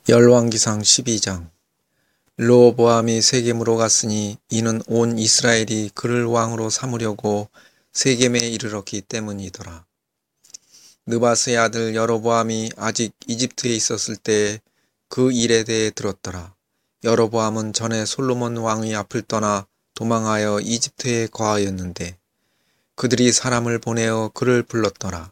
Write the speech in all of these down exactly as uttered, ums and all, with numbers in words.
열왕기상 십이 장. 르호보암이 세겜으로 갔으니 이는 온 이스라엘이 그를 왕으로 삼으려고 세겜에 이르렀기 때문이더라. 느바스의 아들 여로보암이 아직 이집트에 있었을 때에 그 일에 대해 들었더라. 여로보암은 전에 솔로몬 왕의 앞을 떠나 도망하여 이집트에 거하였는데 그들이 사람을 보내어 그를 불렀더라.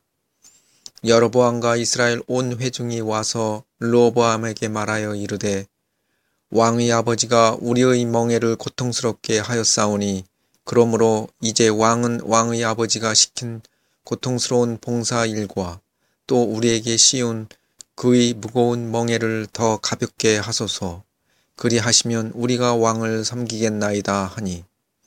여로보암과 이스라엘 온 회중이 와서 르호보암에게 말하여 이르되 왕의 아버지가 우리의 멍에를 고통스럽게 하였사오니 그러므로 이제 왕은 왕의 아버지가 시킨 고통스러운 봉사 일과 또 우리에게 씌운 그의 무거운 멍에를 더 가볍게 하소서. 그리하시면 우리가 왕을 섬기겠나이다 하니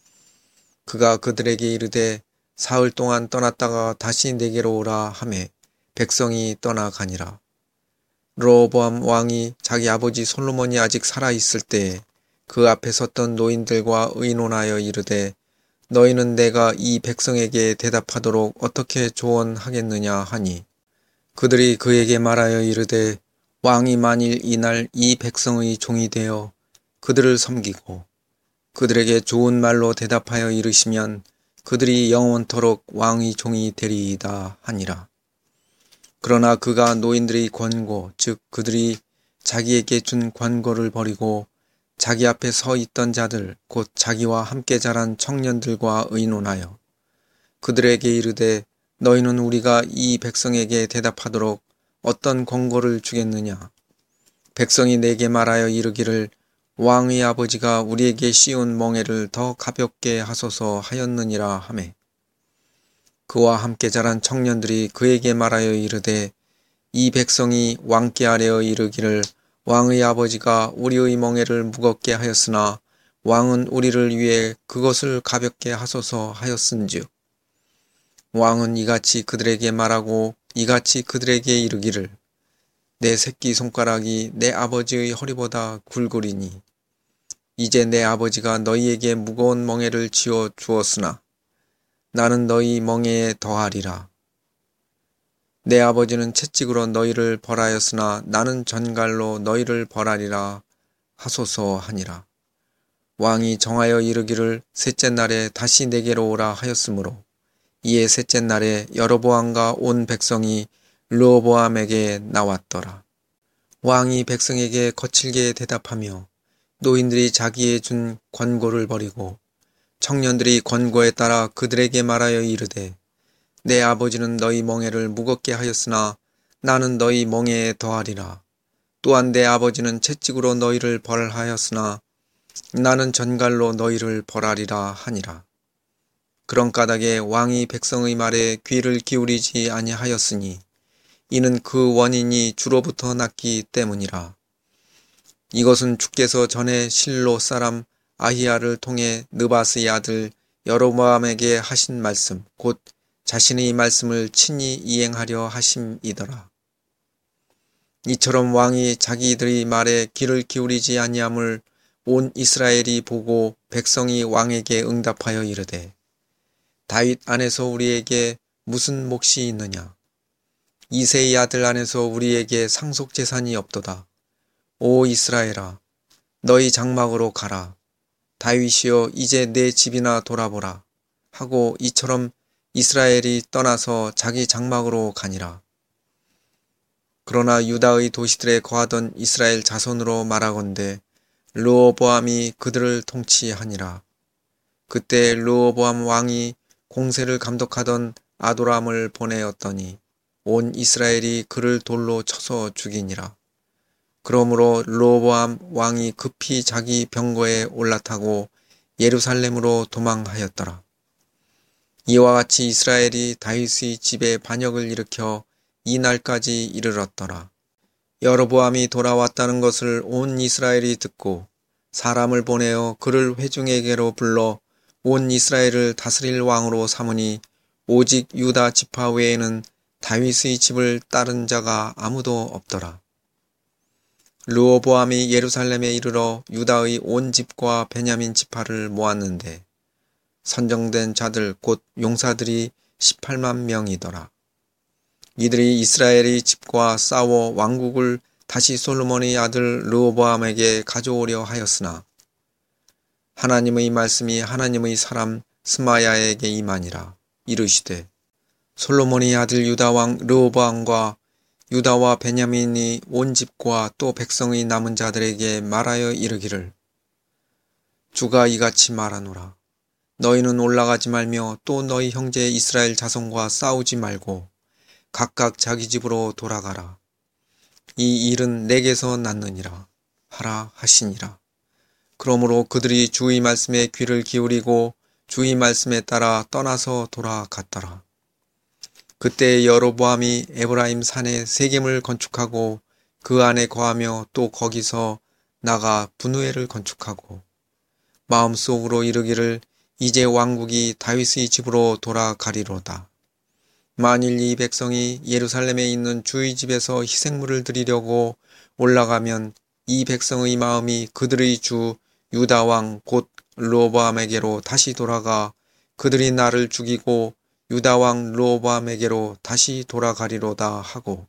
그가 그들에게 이르되 사흘 동안 떠났다가 다시 내게로 오라 하매 백성이 떠나가니라. 르호보암 왕이 자기 아버지 솔로몬이 아직 살아있을 때에 그 앞에 섰던 노인들과 의논하여 이르되 너희는 내가 이 백성에게 대답하도록 어떻게 조언하겠느냐 하니 그들이 그에게 말하여 이르되 왕이 만일 이날 이 백성의 종이 되어 그들을 섬기고 그들에게 좋은 말로 대답하여 이르시면 그들이 영원토록 왕의 종이 되리이다 하니라. 그러나 그가 노인들의 권고 즉 그들이 자기에게 준 권고를 버리고 자기 앞에 서 있던 자들 곧 자기와 함께 자란 청년들과 의논하여 그들에게 이르되 너희는 우리가 이 백성에게 대답하도록 어떤 권고를 주겠느냐. 백성이 내게 말하여 이르기를 왕의 아버지가 우리에게 씌운 멍에를 더 가볍게 하소서 하였느니라 하매 그와 함께 자란 청년들이 그에게 말하여 이르되 이 백성이 왕께 아뢰어 이르기를 왕의 아버지가 우리의 멍에를 무겁게 하였으나 왕은 우리를 위해 그것을 가볍게 하소서 하였은즉 왕은 이같이 그들에게 말하고 이같이 그들에게 이르기를 내 새끼 손가락이 내 아버지의 허리보다 굵으리니 이제 내 아버지가 너희에게 무거운 멍에를 지어 주었으나 나는 너희 멍에에 더하리라. 내 아버지는 채찍으로 너희를 벌하였으나 나는 전갈로 너희를 벌하리라 하소서 하니라. 왕이 정하여 이르기를 셋째 날에 다시 내게로 오라 하였으므로 이에 셋째 날에 여로보암과 온 백성이 르호보암에게 나왔더라. 왕이 백성에게 거칠게 대답하며 노인들이 자기의 준 권고를 버리고 청년들이 권고에 따라 그들에게 말하여 이르되 내 아버지는 너희 멍에를 무겁게 하였으나 나는 너희 멍에에 더하리라. 또한 내 아버지는 채찍으로 너희를 벌하였으나 나는 전갈로 너희를 벌하리라 하니라. 그런 까닭에 왕이 백성의 말에 귀를 기울이지 아니하였으니 이는 그 원인이 주로부터 났기 때문이라. 이것은 주께서 전에 실로 사람 아히야를 통해 느바스의 아들 여로보암에게 하신 말씀 곧 자신의 말씀을 친히 이행하려 하심이더라. 이처럼 왕이 자기들의 말에 귀를 기울이지 아니함을 온 이스라엘이 보고 백성이 왕에게 응답하여 이르되 다윗 안에서 우리에게 무슨 몫이 있느냐. 이새의 아들 안에서 우리에게 상속재산이 없도다. 오 이스라엘아 너희 장막으로 가라. 다윗이여 이제 내 집이나 돌아보라 하고 이처럼 이스라엘이 떠나서 자기 장막으로 가니라. 그러나 유다의 도시들에 거하던 이스라엘 자손으로 말하건대 르호보암이 그들을 통치하니라. 그때 르호보암 왕이 공세를 감독하던 아도람을 보내었더니 온 이스라엘이 그를 돌로 쳐서 죽이니라. 그러므로 르호보암 왕이 급히 자기 병거에 올라타고 예루살렘으로 도망하였더라. 이와 같이 이스라엘이 다윗의 집에 반역을 일으켜 이날까지 이르렀더라. 여로보암이 돌아왔다는 것을 온 이스라엘이 듣고 사람을 보내어 그를 회중에게로 불러 온 이스라엘을 다스릴 왕으로 삼으니 오직 유다 지파 외에는 다윗의 집을 따른 자가 아무도 없더라. 르호보암이 예루살렘에 이르러 유다의 온 집과 베냐민 지파를 모았는데 선정된 자들 곧 용사들이 십팔만 명이더라. 이들이 이스라엘의 집과 싸워 왕국을 다시 솔로몬의 아들 르호보암에게 가져오려 하였으나 하나님의 말씀이 하나님의 사람 스마야에게 임하니라. 이르시되 솔로몬의 아들 유다왕 르호보암과 유다와 베냐민이 온 집과 또 백성의 남은 자들에게 말하여 이르기를 주가 이같이 말하노라. 너희는 올라가지 말며 또 너희 형제 이스라엘 자손과 싸우지 말고 각각 자기 집으로 돌아가라. 이 일은 내게서 났느니라 하라 하시니라. 그러므로 그들이 주의 말씀에 귀를 기울이고 주의 말씀에 따라 떠나서 돌아갔더라. 그때 여로보암이 에브라임 산에 세겜을 건축하고 그 안에 거하며 또 거기서 나가 분우엘을 건축하고 마음속으로 이르기를 이제 왕국이 다윗의 집으로 돌아가리로다. 만일 이 백성이 예루살렘에 있는 주의 집에서 희생물을 드리려고 올라가면 이 백성의 마음이 그들의 주 유다 왕 곧 르호보암에게로 다시 돌아가 그들이 나를 죽이고 유다 왕 르호보암에게로 다시 돌아가리로다 하고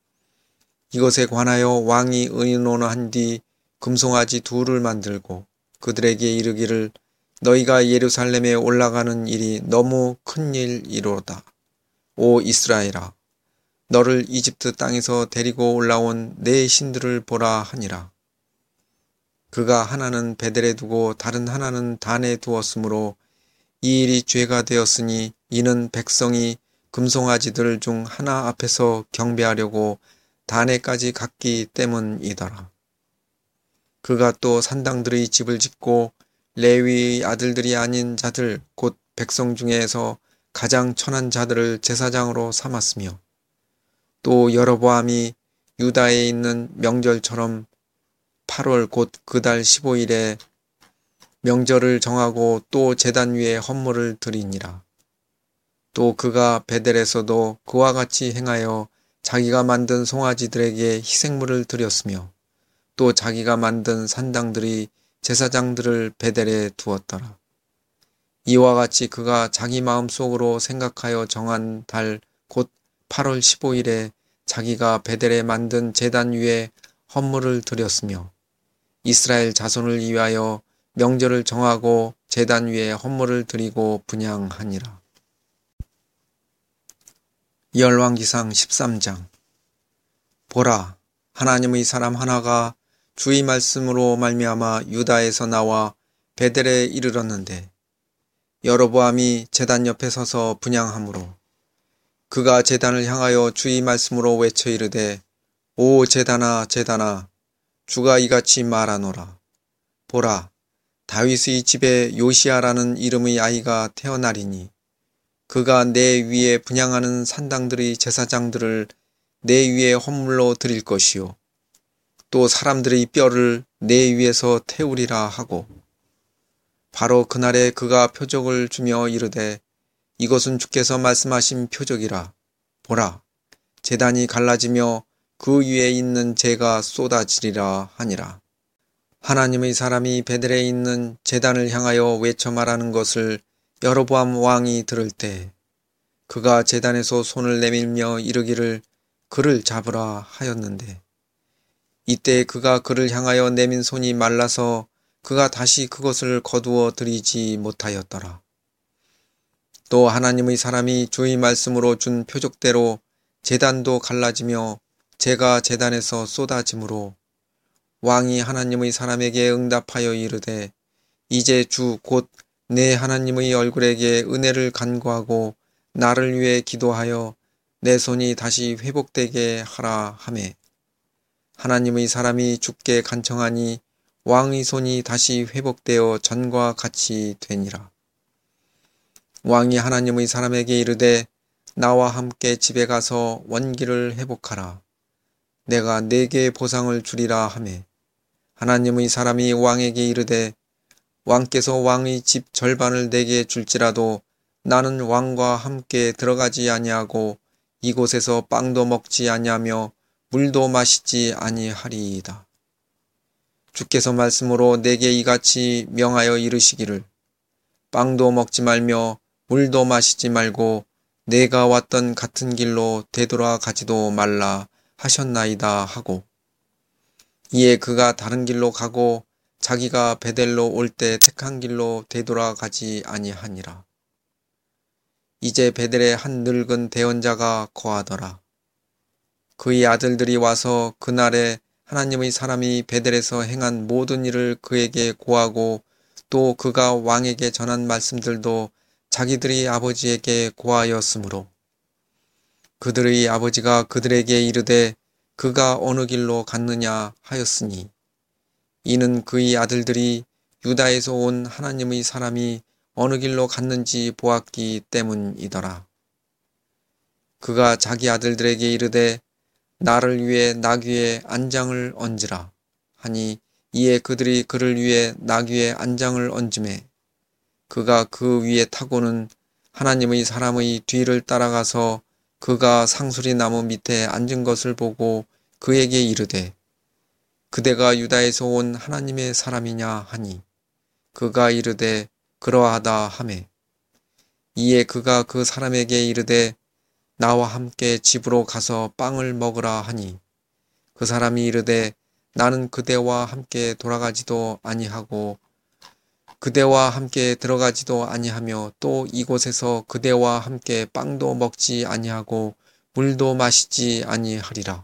이것에 관하여 왕이 의논한 뒤 금송아지 둘을 만들고 그들에게 이르기를 너희가 예루살렘에 올라가는 일이 너무 큰 일이로다. 오 이스라엘아, 너를 이집트 땅에서 데리고 올라온 내 신들을 보라 하니라. 그가 하나는 베델에 두고 다른 하나는 단에 두었으므로 이 일이 죄가 되었으니 이는 백성이 금송아지들 중 하나 앞에서 경배하려고 단에까지 갔기 때문이더라. 그가 또 산당들의 집을 짓고 레위의 아들들이 아닌 자들 곧 백성 중에서 가장 천한 자들을 제사장으로 삼았으며 또 여로보암이 유다에 있는 명절처럼 팔월 곧 그 달 십오 일에 명절을 정하고 또 제단 위에 헌물을 드리니라. 또 그가 베델에서도 그와 같이 행하여 자기가 만든 송아지들에게 희생물을 드렸으며 또 자기가 만든 산당들이 제사장들을 베델에 두었더라. 이와 같이 그가 자기 마음속으로 생각하여 정한 달 곧 팔월 십오 일에 자기가 베델에 만든 제단 위에 헌물을 드렸으며 이스라엘 자손을 위하여 명절을 정하고 제단 위에 헌물을 드리고 분향하니라. 열왕기상 십삼 장. 보라, 하나님의 사람 하나가 주의 말씀으로 말미암아 유다에서 나와 베델에 이르렀는데 여로보암이 제단 옆에 서서 분향하므로 그가 제단을 향하여 주의 말씀으로 외쳐 이르되 오 제단아 제단아 주가 이같이 말하노라. 보라, 다윗의 집에 요시야라는 이름의 아이가 태어나리니 그가 내 위에 분향하는 산당들의 제사장들을 내 위에 헌물로 드릴 것이요 또 사람들의 뼈를 내 위에서 태우리라 하고 바로 그날에 그가 표적을 주며 이르되 이것은 주께서 말씀하신 표적이라. 보라, 제단이 갈라지며 그 위에 있는 재가 쏟아지리라 하니라. 하나님의 사람이 베델에 있는 제단을 향하여 외쳐 말하는 것을 여로보암 왕이 들을 때 그가 제단에서 손을 내밀며 이르기를 그를 잡으라 하였는데 이때 그가 그를 향하여 내민 손이 말라서 그가 다시 그것을 거두어 들이지 못하였더라. 또 하나님의 사람이 주의 말씀으로 준 표적대로 제단도 갈라지며 재가 제단에서 쏟아지므로 왕이 하나님의 사람에게 응답하여 이르되 이제 주 곧 내 하나님의 얼굴에게 은혜를 간구하고 나를 위해 기도하여 내 손이 다시 회복되게 하라 하매 하나님의 사람이 주께 간청하니 왕의 손이 다시 회복되어 전과 같이 되니라. 왕이 하나님의 사람에게 이르되 나와 함께 집에 가서 원기를 회복하라. 내가 네게 보상을 주리라 하매 하나님의 사람이 왕에게 이르되 왕께서 왕의 집 절반을 내게 줄지라도 나는 왕과 함께 들어가지 아니하고 이곳에서 빵도 먹지 아니하며 물도 마시지 아니하리이다. 주께서 말씀으로 내게 이같이 명하여 이르시기를 빵도 먹지 말며 물도 마시지 말고 내가 왔던 같은 길로 되돌아가지도 말라 하셨나이다 하고 이에 그가 다른 길로 가고 자기가 베델로 올 때 택한 길로 되돌아가지 아니하니라. 이제 베델에 한 늙은 대언자가 거하더라. 그의 아들들이 와서 그날에 하나님의 사람이 베델에서 행한 모든 일을 그에게 고하고 또 그가 왕에게 전한 말씀들도 자기들의 아버지에게 고하였으므로 그들의 아버지가 그들에게 이르되 그가 어느 길로 갔느냐 하였으니 이는 그의 아들들이 유다에서 온 하나님의 사람이 어느 길로 갔는지 보았기 때문이더라. 그가 자기 아들들에게 이르되 나를 위해 나귀의 안장을 얹으라 하니 이에 그들이 그를 위해 나귀의 안장을 얹음에 그가 그 위에 타고는 하나님의 사람의 뒤를 따라가서 그가 상수리 나무 밑에 앉은 것을 보고 그에게 이르되 그대가 유다에서 온 하나님의 사람이냐 하니 그가 이르되 그러하다 하매 이에 그가 그 사람에게 이르되 나와 함께 집으로 가서 빵을 먹으라 하니 그 사람이 이르되 나는 그대와 함께 돌아가지도 아니하고 그대와 함께 들어가지도 아니하며 또 이곳에서 그대와 함께 빵도 먹지 아니하고 물도 마시지 아니하리라.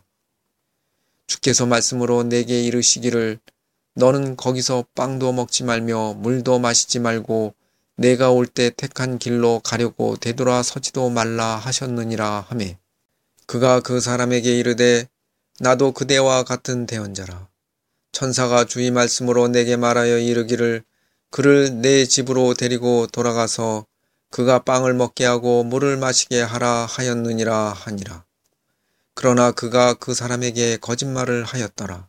주께서 말씀으로 내게 이르시기를 너는 거기서 빵도 먹지 말며 물도 마시지 말고 내가 올 때 택한 길로 가려고 되돌아서지도 말라 하셨느니라 하매 그가 그 사람에게 이르되 나도 그대와 같은 대언자라. 천사가 주의 말씀으로 내게 말하여 이르기를 그를 내 집으로 데리고 돌아가서 그가 빵을 먹게 하고 물을 마시게 하라 하였느니라 하니라. 그러나 그가 그 사람에게 거짓말을 하였더라.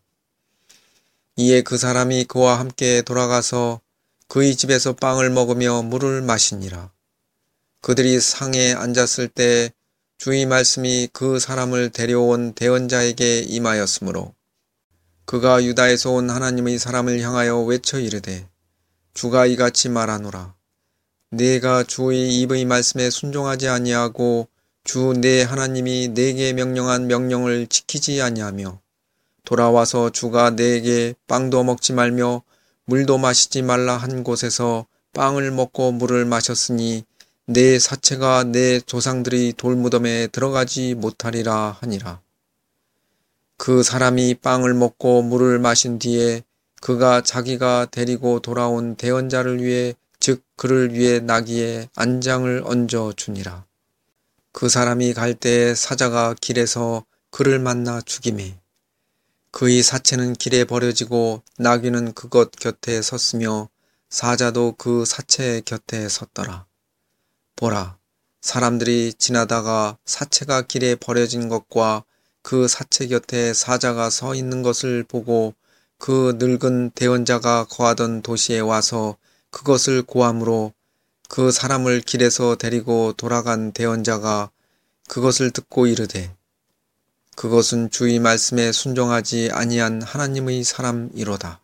이에 그 사람이 그와 함께 돌아가서 그의 집에서 빵을 먹으며 물을 마시니라. 그들이 상에 앉았을 때 주의 말씀이 그 사람을 데려온 대언자에게 임하였으므로 그가 유다에서 온 하나님의 사람을 향하여 외쳐 이르되 주가 이같이 말하노라. 네가 주의 입의 말씀에 순종하지 아니하고 주 내 하나님이 내게 명령한 명령을 지키지 아니하며 돌아와서 주가 내게 빵도 먹지 말며 물도 마시지 말라 한 곳에서 빵을 먹고 물을 마셨으니 내 사체가 내 조상들이 돌무덤에 들어가지 못하리라 하니라. 그 사람이 빵을 먹고 물을 마신 뒤에 그가 자기가 데리고 돌아온 대언자를 위해 즉 그를 위해 나귀의 안장을 얹어 주니라. 그 사람이 갈 때에 사자가 길에서 그를 만나 죽이매 그의 사체는 길에 버려지고 나귀는 그것 곁에 섰으며 사자도 그 사체 곁에 섰더라. 보라, 사람들이 지나다가 사체가 길에 버려진 것과 그 사체 곁에 사자가 서 있는 것을 보고 그 늙은 대언자가 거하던 도시에 와서 그것을 고함으로 그 사람을 길에서 데리고 돌아간 대언자가 그것을 듣고 이르되 그것은 주의 말씀에 순종하지 아니한 하나님의 사람이로다.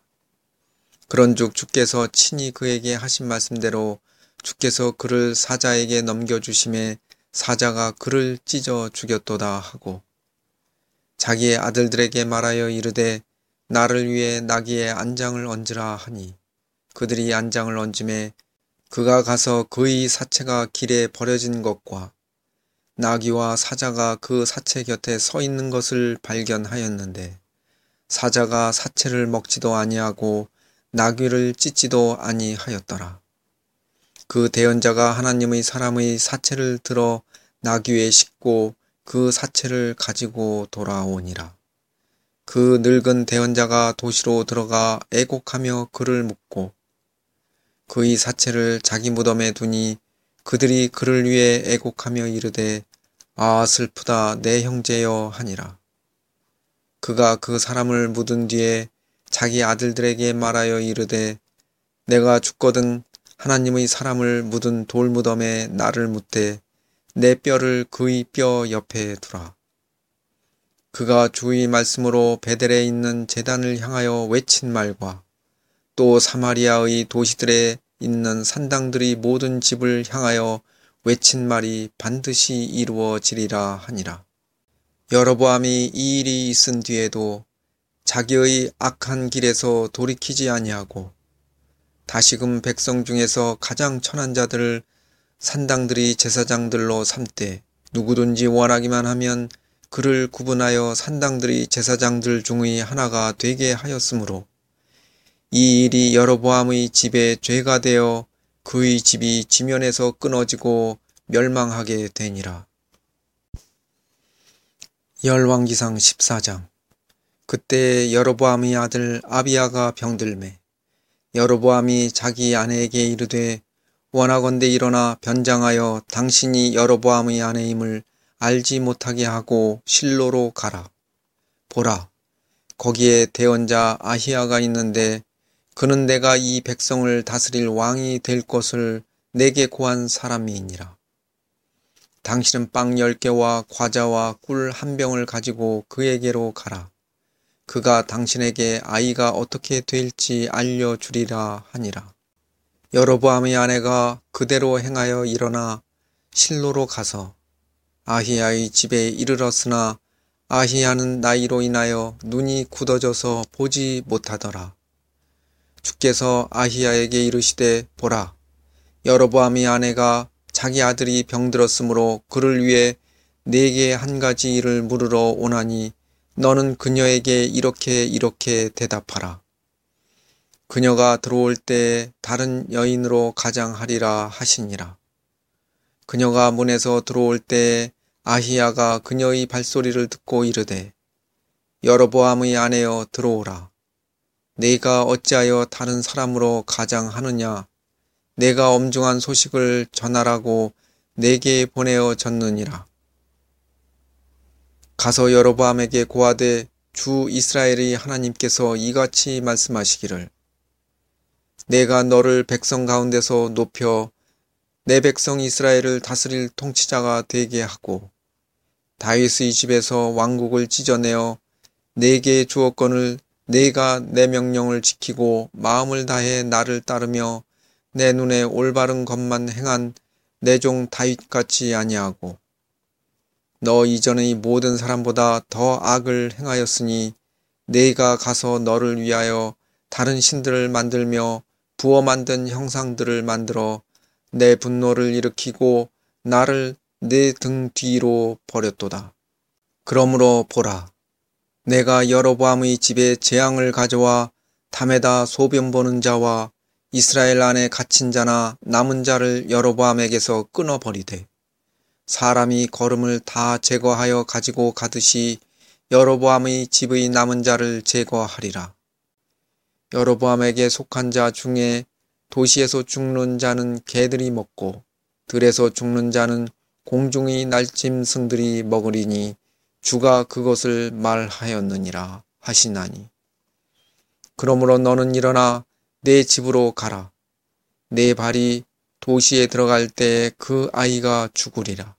그런즉 주께서 친히 그에게 하신 말씀대로 주께서 그를 사자에게 넘겨주심에 사자가 그를 찢어 죽였도다 하고 자기의 아들들에게 말하여 이르되 나를 위해 나귀의 안장을 얹으라 하니 그들이 안장을 얹음에 그가 가서 그의 사체가 길에 버려진 것과 나귀와 사자가 그 사체 곁에 서 있는 것을 발견하였는데 사자가 사체를 먹지도 아니하고 나귀를 찢지도 아니하였더라. 그 대언자가 하나님의 사람의 사체를 들어 나귀에 싣고 그 사체를 가지고 돌아오니라. 그 늙은 대언자가 도시로 들어가 애곡하며 그를 묻고 그의 사체를 자기 무덤에 두니 그들이 그를 위해 애곡하며 이르되 아 슬프다 내 형제여 하니라. 그가 그 사람을 묻은 뒤에 자기 아들들에게 말하여 이르되 내가 죽거든 하나님의 사람을 묻은 돌무덤에 나를 묻되 내 뼈를 그의 뼈 옆에 두라. 그가 주의 말씀으로 베델에 있는 제단을 향하여 외친 말과 또 사마리아의 도시들에 있는 산당들이 모든 집을 향하여 외친 말이 반드시 이루어지리라 하니라. 여로보암이 이 일이 있은 뒤에도 자기의 악한 길에서 돌이키지 아니하고 다시금 백성 중에서 가장 천한 자들을 산당들이 제사장들로 삼되 누구든지 원하기만 하면 그를 구분하여 산당들이 제사장들 중의 하나가 되게 하였으므로 이 일이 여로보암의 집에 죄가 되어 그의 집이 지면에서 끊어지고 멸망하게 되니라. 열왕기상 십사 장. 그때 여로보암의 아들 아비야가 병들매 여로보암이 자기 아내에게 이르되 원하건대 일어나 변장하여 당신이 여로보암의 아내임을 알지 못하게 하고 실로로 가라. 보라, 거기에 대언자 아히야가 있는데 그는 내가 이 백성을 다스릴 왕이 될 것을 내게 고한 사람이니라. 당신은 빵 열 개와 과자와 꿀 한 병을 가지고 그에게로 가라. 그가 당신에게 아이가 어떻게 될지 알려주리라 하니라. 여로보암의 아내가 그대로 행하여 일어나 실로로 가서 아히야의 집에 이르렀으나 아히야는 나이로 인하여 눈이 굳어져서 보지 못하더라. 주께서 아히야에게 이르시되 보라, 여로보암의 아내가 자기 아들이 병들었으므로 그를 위해 내게 한 가지 일을 물으러 오나니 너는 그녀에게 이렇게 이렇게 대답하라. 그녀가 들어올 때에 다른 여인으로 가장하리라 하시니라. 그녀가 문에서 들어올 때에 아히야가 그녀의 발소리를 듣고 이르되 여로보암의 아내여 들어오라. 네가 어찌하여 다른 사람으로 가장하느냐. 내가 엄중한 소식을 전하라고 내게 보내어 졌느니라. 가서 여로보암에게 고하되 주 이스라엘의 하나님께서 이같이 말씀하시기를 내가 너를 백성 가운데서 높여 내 백성 이스라엘을 다스릴 통치자가 되게 하고 다윗의 집에서 왕국을 찢어내어 내게 주었거늘 내가 내 명령을 지키고 마음을 다해 나를 따르며 내 눈에 올바른 것만 행한 내 종 다윗같이 아니하고 너 이전의 모든 사람보다 더 악을 행하였으니 내가 가서 너를 위하여 다른 신들을 만들며 부어 만든 형상들을 만들어 내 분노를 일으키고 나를 내 등 뒤로 버렸도다. 그러므로 보라, 내가 여로보암의 집에 재앙을 가져와 담에다 소변 보는 자와 이스라엘 안에 갇힌 자나 남은 자를 여로보암에게서 끊어버리되 사람이 거름을 다 제거하여 가지고 가듯이 여로보암의 집의 남은 자를 제거하리라. 여로보암에게 속한 자 중에 도시에서 죽는 자는 개들이 먹고 들에서 죽는 자는 공중의 날짐승들이 먹으리니 주가 그것을 말하였느니라 하시나니. 그러므로 너는 일어나 내 집으로 가라. 내 발이 도시에 들어갈 때에 그 아이가 죽으리라.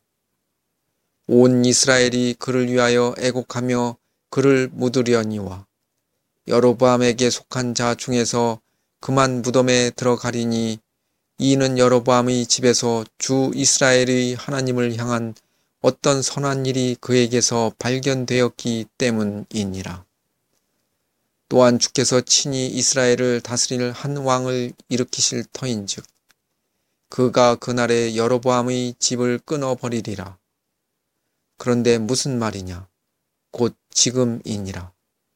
온 이스라엘이 그를 위하여 애곡하며 그를 묻으려니와 여로보암에게 속한 자 중에서 그만 무덤에 들어가리니 이는 여로보암의 집에서 주 이스라엘의 하나님을 향한 어떤 선한 일이 그에게서 발견되었기 때문이니라. 또한 주께서 친히 이스라엘을 다스릴 한 왕을 일으키실 터인즉 그가 그날에 여로보암의 집을 끊어버리리라. 그런데 무슨 말이냐? 곧 지금이니라.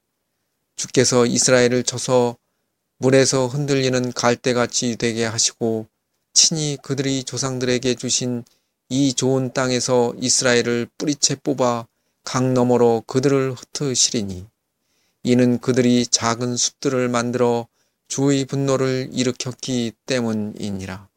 주께서 이스라엘을 쳐서 물에서 흔들리는 갈대같이 되게 하시고 친히 그들이 조상들에게 주신 이 좋은 땅에서 이스라엘을 뿌리채 뽑아 강 너머로 그들을 흩으시리니 이는 그들이 작은 숲들을 만들어 주의 분노를 일으켰기 때문이니라.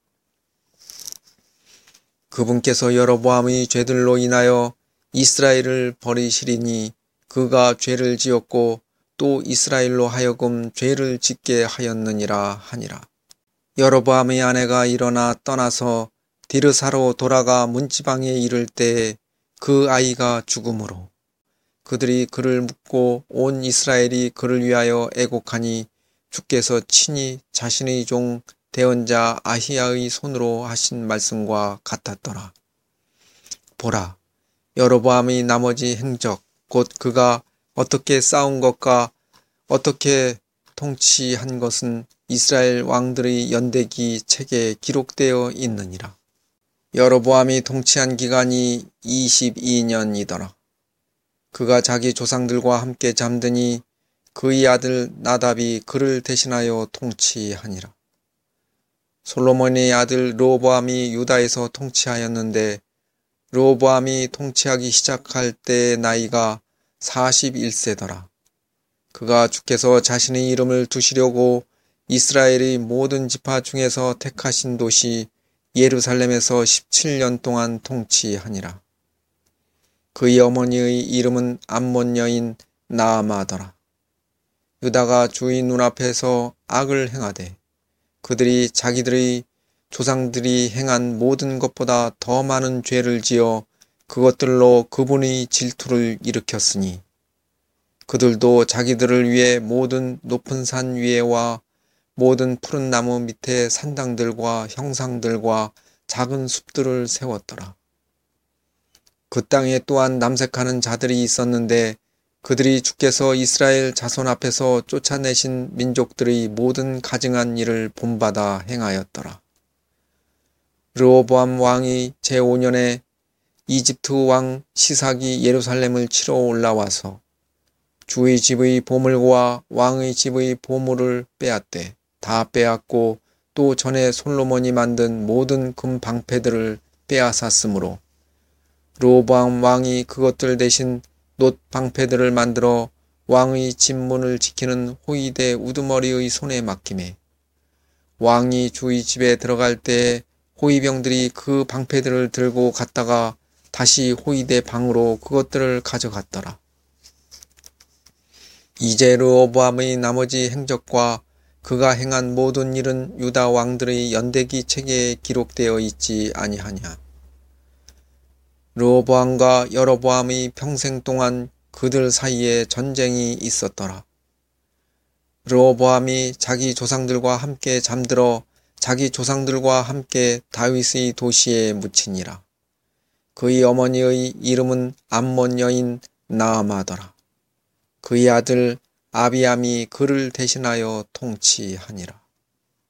그분께서 여로보암의 죄들로 인하여 이스라엘을 버리시리니 그가 죄를 지었고 또 이스라엘로 하여금 죄를 짓게 하였느니라 하니라. 여로보암의 아내가 일어나 떠나서 디르사로 돌아가 문지방에 이를 때에 그 아이가 죽음으로 그들이 그를 묻고 온 이스라엘이 그를 위하여 애곡하니 주께서 친히 자신의 종 대언자 아히야의 손으로 하신 말씀과 같았더라. 보라, 여로보암의 나머지 행적 곧 그가 어떻게 싸운 것과 어떻게 통치한 것은 이스라엘 왕들의 연대기 책에 기록되어 있느니라. 여로보암이 통치한 기간이 이십이 년이더라. 그가 자기 조상들과 함께 잠드니 그의 아들 나답이 그를 대신하여 통치하니라. 솔로몬의 아들 르호보암이 유다에서 통치하였는데 르호보암이 통치하기 시작할 때의 나이가 사십일 세더라. 그가 주께서 자신의 이름을 두시려고 이스라엘의 모든 지파 중에서 택하신 도시 예루살렘에서 십칠 년 동안 통치하니라. 그의 어머니의 이름은 암몬 여인 나아마더라. 유다가 주의 눈앞에서 악을 행하되 그들이 자기들의 조상들이 행한 모든 것보다 더 많은 죄를 지어 그것들로 그분의 질투를 일으켰으니 그들도 자기들을 위해 모든 높은 산 위에와 모든 푸른 나무 밑에 산당들과 형상들과 작은 숲들을 세웠더라. 그 땅에 또한 남색하는 자들이 있었는데 그들이 주께서 이스라엘 자손 앞에서 쫓아내신 민족들의 모든 가증한 일을 본받아 행하였더라. 르호보암 왕이 제오 년에 이집트 왕 시삭이 예루살렘을 치러 올라와서 주의 집의 보물과 왕의 집의 보물을 빼앗되 다 빼앗고 또 전에 솔로몬이 만든 모든 금 방패들을 빼앗았으므로 르호보암 왕이 그것들 대신 놋 방패들을 만들어 왕의 집문을 지키는 호위대 우두머리의 손에 맡기매 왕이 주의 집에 들어갈 때에 호위병들이 그 방패들을 들고 갔다가 다시 호위대 방으로 그것들을 가져갔더라. 이제 르호보암의 나머지 행적과 그가 행한 모든 일은 유다 왕들의 연대기 책에 기록되어 있지 아니하냐. 르호보암과 여로보암의 평생 동안 그들 사이에 전쟁이 있었더라. 르호보암이 자기 조상들과 함께 잠들어 자기 조상들과 함께 다윗의 도시에 묻히니라. 그의 어머니의 이름은 암몬 여인 나아마더라. 그의 아들 아비암이 그를 대신하여 통치하니라.